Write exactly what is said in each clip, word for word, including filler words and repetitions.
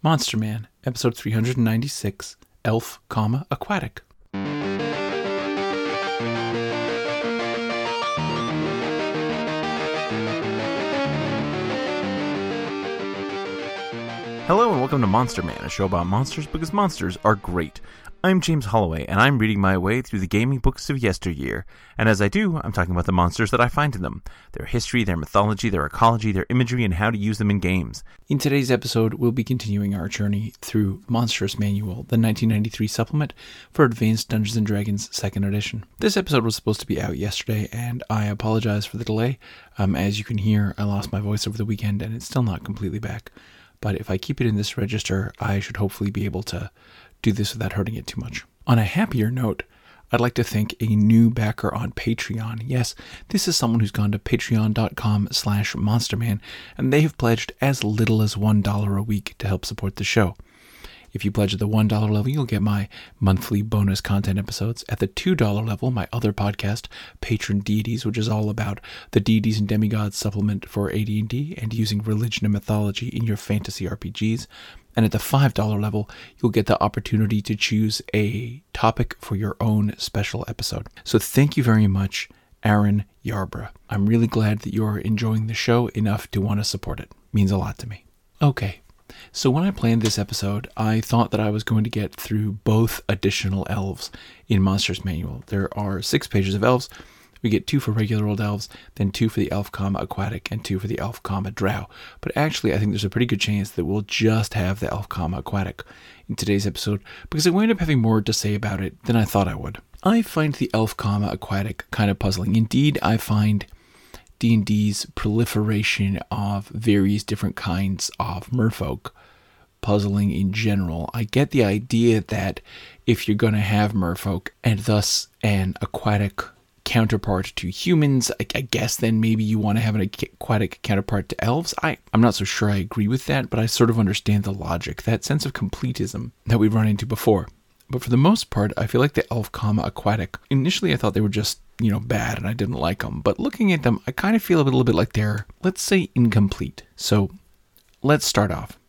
Monster Man, episode three hundred ninety-six, Elf, comma, Aquatic. Hello and welcome to Monster Man, a show about monsters because monsters are great. I'm James Holloway, and I'm reading my way through the gaming books of yesteryear. And as I do, I'm talking about the monsters that I find in them, their history, their mythology, their ecology, their imagery, and how to use them in games. In today's episode, we'll be continuing our journey through Monstrous Manual, the nineteen ninety-three supplement for Advanced Dungeons and Dragons second Edition. This episode was supposed to be out yesterday, and I apologize for the delay. Um, as you can hear, I lost my voice over the weekend, and it's still not completely back. But if I keep it in this register, I should hopefully be able to do this without hurting it too much. On a happier note, I'd like to thank a new backer on Patreon. Yes, this is someone who's gone to patreon.com slash monsterman, and they have pledged as little as one dollar a week to help support the show. If you pledge at the one dollar level, you'll get my monthly bonus content episodes. At the two dollar level, my other podcast, Patron Deities, which is all about the deities and demigods supplement for A D and D and using religion and mythology in your fantasy R P Gs. And at the five dollar level, you'll get the opportunity to choose a topic for your own special episode. So thank you very much, Aaron Yarbrough. I'm really glad that you're enjoying the show enough to want to support it. It means a lot to me. Okay. So when I planned this episode, I thought that I was going to get through both additional elves in Monsters Manual. There are six pages of elves. We get two for regular old elves, then two for the elf, comma, aquatic, and two for the elf, comma, drow. But actually, I think there's a pretty good chance that we'll just have the elf, comma, aquatic in today's episode, because I wind up having more to say about it than I thought I would. I find the elf, comma, aquatic kind of puzzling. Indeed, I find D and D's proliferation of various different kinds of merfolk puzzling in general. I get the idea that if you're going to have merfolk and thus an aquatic counterpart to humans, I, I guess then maybe you want to have an aquatic counterpart to elves. I, I'm not so sure I agree with that, but I sort of understand the logic, that sense of completism that we've run into before. But for the most part, I feel like the elf, comma, aquatic, initially I thought they were just, you know, bad and I didn't like them. But looking at them, I kind of feel a little bit like they're, let's say, incomplete. So let's start off.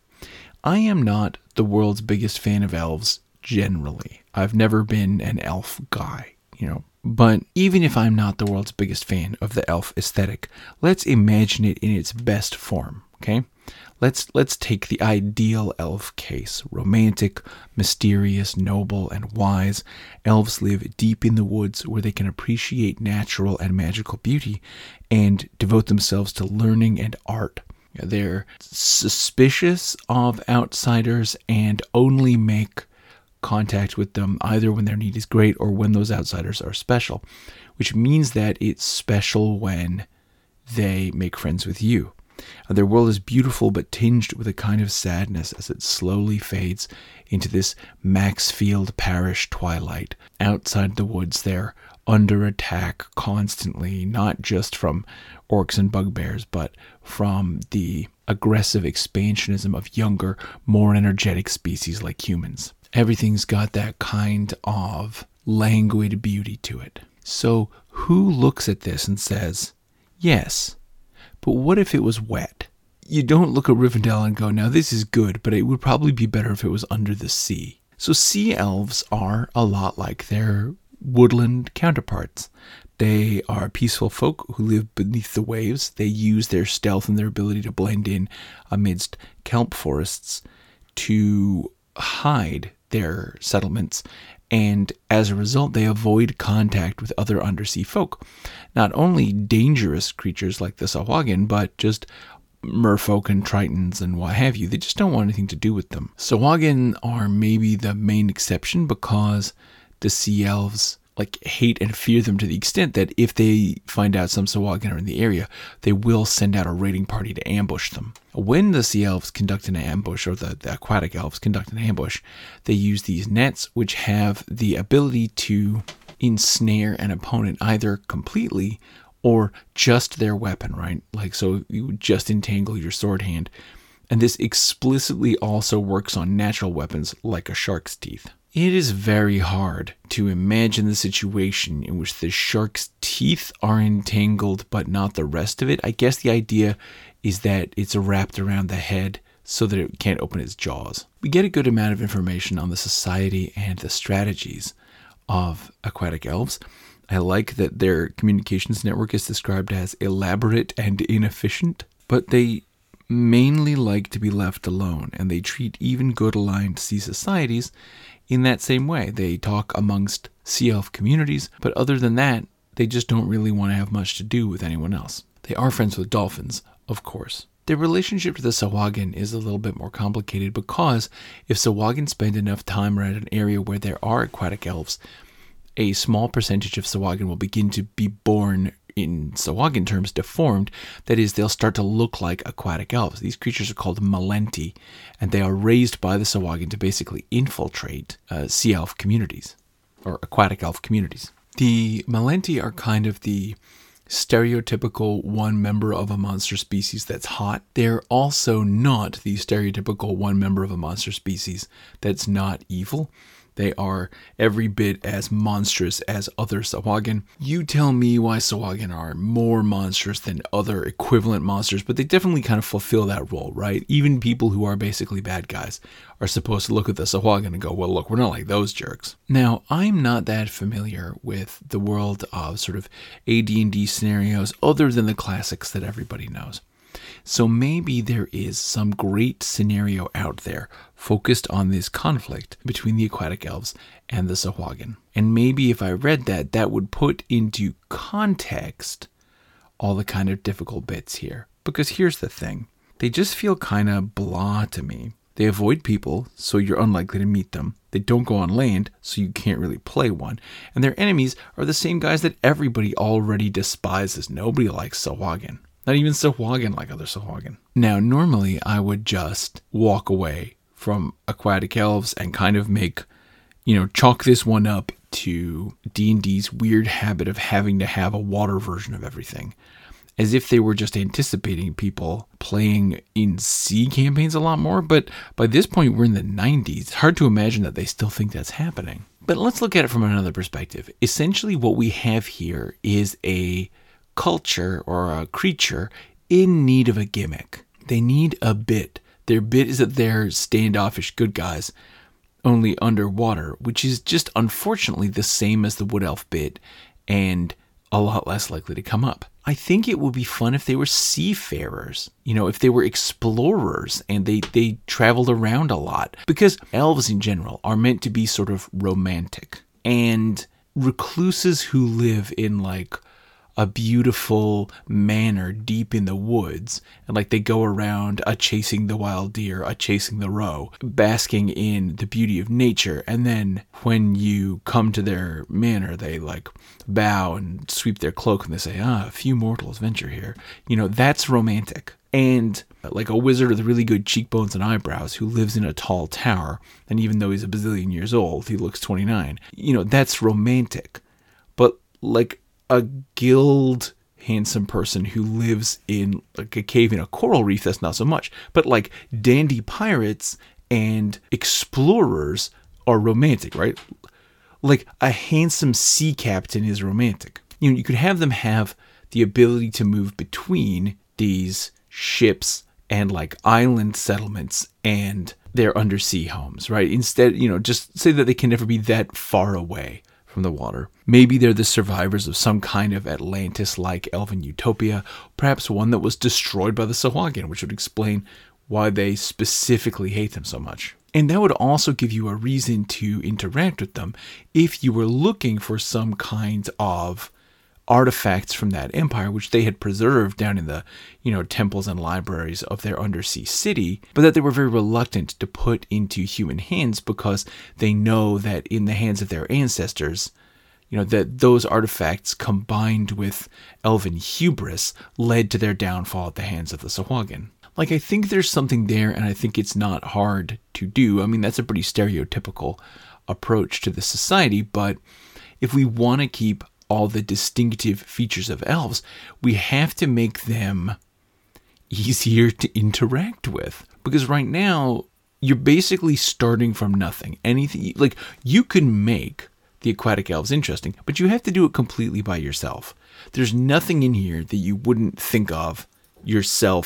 I am not the world's biggest fan of elves generally. I've never been an elf guy, you know. But even if I'm not the world's biggest fan of the elf aesthetic, let's imagine it in its best form, okay? Let's let's take the ideal elf case. Romantic, mysterious, noble, and wise. Elves live deep in the woods where they can appreciate natural and magical beauty and devote themselves to learning and art. They're suspicious of outsiders and only make contact with them either when their need is great or when those outsiders are special, which means that it's special when they make friends with you. Their world is beautiful but tinged with a kind of sadness as it slowly fades into this Maxfield Parish twilight. Outside the woods, they're under attack constantly, not just from orcs and bugbears, but from the aggressive expansionism of younger, more energetic species like humans. Everything's got that kind of languid beauty to it. So who looks at this and says, yes, but what if it was wet? You don't look at Rivendell and go, now this is good, but it would probably be better if it was under the sea. So sea elves are a lot like their woodland counterparts. They are peaceful folk who live beneath the waves. They use their stealth and their ability to blend in amidst kelp forests to hide their settlements, and as a result, they avoid contact with other undersea folk. Not only dangerous creatures like the Sahuagin, but just merfolk and tritons and what have you. They just don't want anything to do with them. Sahuagin are maybe the main exception because the sea elves like hate and fear them to the extent that if they find out some Sahuagin are in the area, they will send out a raiding party to ambush them. When the sea elves conduct an ambush, or the, the aquatic elves conduct an ambush, they use these nets which have the ability to ensnare an opponent either completely or just their weapon, right? Like, so you just entangle your sword hand. And this explicitly also works on natural weapons like a shark's teeth. It is very hard to imagine the situation in which the shark's teeth are entangled but not the rest of it. I guess the idea is that it's wrapped around the head so that it can't open its jaws. We get a good amount of information on the society and the strategies of aquatic elves. I like that their communications network is described as elaborate and inefficient, but they mainly like to be left alone, and they treat even good aligned sea societies in that same way. They talk amongst sea elf communities, but other than that, they just don't really want to have much to do with anyone else. They are friends with dolphins, of course. Their relationship to the Sahuagin is a little bit more complicated because if Sahuagin spend enough time around an area where there are aquatic elves, a small percentage of Sahuagin will begin to be born, in Sahuagin terms, deformed. That is, they'll start to look like aquatic elves. These creatures are called Malenti, and they are raised by the Sahuagin to basically infiltrate uh, sea elf communities, or aquatic elf communities. The Malenti are kind of the stereotypical one member of a monster species that's hot. They're also not the stereotypical one member of a monster species that's not evil. They are every bit as monstrous as other Sahuagin. You tell me why Sahuagin are more monstrous than other equivalent monsters, but they definitely kind of fulfill that role, right? Even people who are basically bad guys are supposed to look at the Sahuagin and go, well, look, we're not like those jerks. Now, I'm not that familiar with the world of sort of A D and D scenarios other than the classics that everybody knows. So maybe there is some great scenario out there focused on this conflict between the aquatic elves and the Sahuagin. And maybe if I read that, that would put into context all the kind of difficult bits here. Because here's the thing. They just feel kind of blah to me. They avoid people, so you're unlikely to meet them. They don't go on land, so you can't really play one. And their enemies are the same guys that everybody already despises. Nobody likes Sahuagin. Not even Sahuagin like other Sahuagin. Now, normally I would just walk away from aquatic elves and kind of make, you know, chalk this one up to D and D's weird habit of having to have a water version of everything. As if they were just anticipating people playing in sea campaigns a lot more. But by this point, we're in the nineties. It's hard to imagine that they still think that's happening. But let's look at it from another perspective. Essentially, what we have here is a culture or a creature in need of a gimmick. They need a bit. Their bit is that they're standoffish good guys, only underwater, which is just unfortunately the same as the Wood Elf bit and a lot less likely to come up. I think it would be fun if they were seafarers, you know, if they were explorers and they, they traveled around a lot, because elves in general are meant to be sort of romantic, and recluses who live in like a beautiful manor deep in the woods, and like they go around a chasing the wild deer, a chasing the roe, basking in the beauty of nature, and then when you come to their manor, they like bow and sweep their cloak and they say, ah, a few mortals venture here. You know, that's romantic. And like a wizard with really good cheekbones and eyebrows who lives in a tall tower, and even though he's a bazillion years old, he looks twenty-nine. You know, that's romantic. But like a guild handsome person who lives in like a cave in a coral reef, that's not so much. But like dandy pirates and explorers are romantic, right? Like a handsome sea captain is romantic. You know, you could have them have the ability to move between these ships and like island settlements and their undersea homes, right? Instead, you know, just say that they can never be that far away from the water. Maybe they're the survivors of some kind of Atlantis-like elven utopia, perhaps one that was destroyed by the Sahuagin, which would explain why they specifically hate them so much. And that would also give you a reason to interact with them if you were looking for some kind of artifacts from that empire, which they had preserved down in the, you know, temples and libraries of their undersea city, but that they were very reluctant to put into human hands because they know that in the hands of their ancestors, you know, that those artifacts combined with elven hubris led to their downfall at the hands of the Sahuagin. Like, I think there's something there, and I think it's not hard to do. I mean, that's a pretty stereotypical approach to the society, but if we want to keep all the distinctive features of elves, we have to make them easier to interact with. Because right now, you're basically starting from nothing. Anything, like, you can make the aquatic elves interesting, but you have to do it completely by yourself. There's nothing in here that you wouldn't think of yourself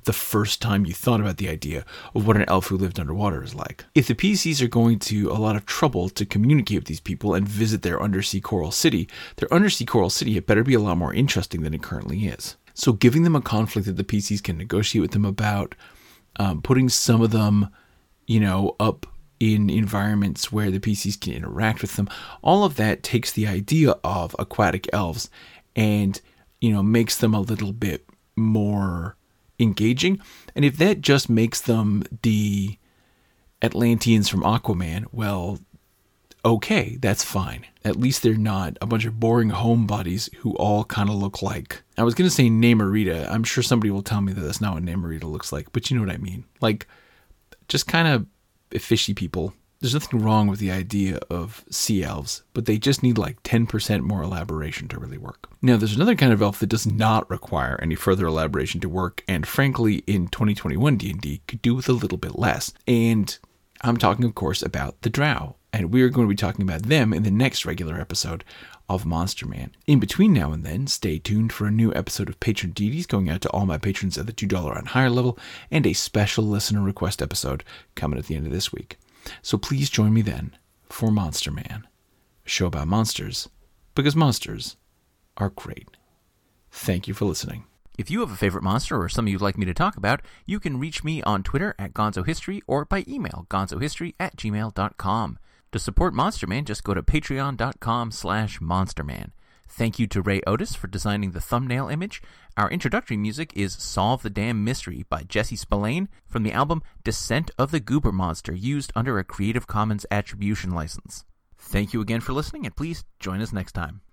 the first time you thought about the idea of what an elf who lived underwater is like. If the P Cs are going to a lot of trouble to communicate with these people and visit their undersea coral city, their undersea coral city had better be a lot more interesting than it currently is. So giving them a conflict that the P Cs can negotiate with them about, um, putting some of them, you know, up in environments where the P Cs can interact with them, all of that takes the idea of aquatic elves and, you know, makes them a little bit more engaging. And if that just makes them the Atlanteans from Aquaman, well, okay, that's fine. At least they're not a bunch of boring homebodies who all kind of look like, I was going to say Namorita. I'm sure somebody will tell me that that's not what Namorita looks like, but you know what I mean. Like, just kind of fishy people. There's nothing wrong with the idea of sea elves, but they just need like ten percent more elaboration to really work. Now, there's another kind of elf that does not require any further elaboration to work, and frankly, in twenty twenty-one D and D, could do with a little bit less. And I'm talking, of course, about the Drow, and we're going to be talking about them in the next regular episode of Monster Man. In between now and then, stay tuned for a new episode of Patron Deities going out to all my patrons at the two dollars and higher level, and a special listener request episode coming at the end of this week. So please join me then for Monster Man, a show about monsters, because monsters are great. Thank you for listening. If you have a favorite monster or something you'd like me to talk about, you can reach me on Twitter at GonzoHistory or by email, gonzohistory at gmail dot com. To support Monster Man, just go to patreon.com slash monsterman. Thank you to Ray Otis for designing the thumbnail image. Our introductory music is Solve the Damn Mystery by Jesse Spillane from the album Descent of the Goober Monster, used under a Creative Commons Attribution license. Thank you again for listening, and please join us next time.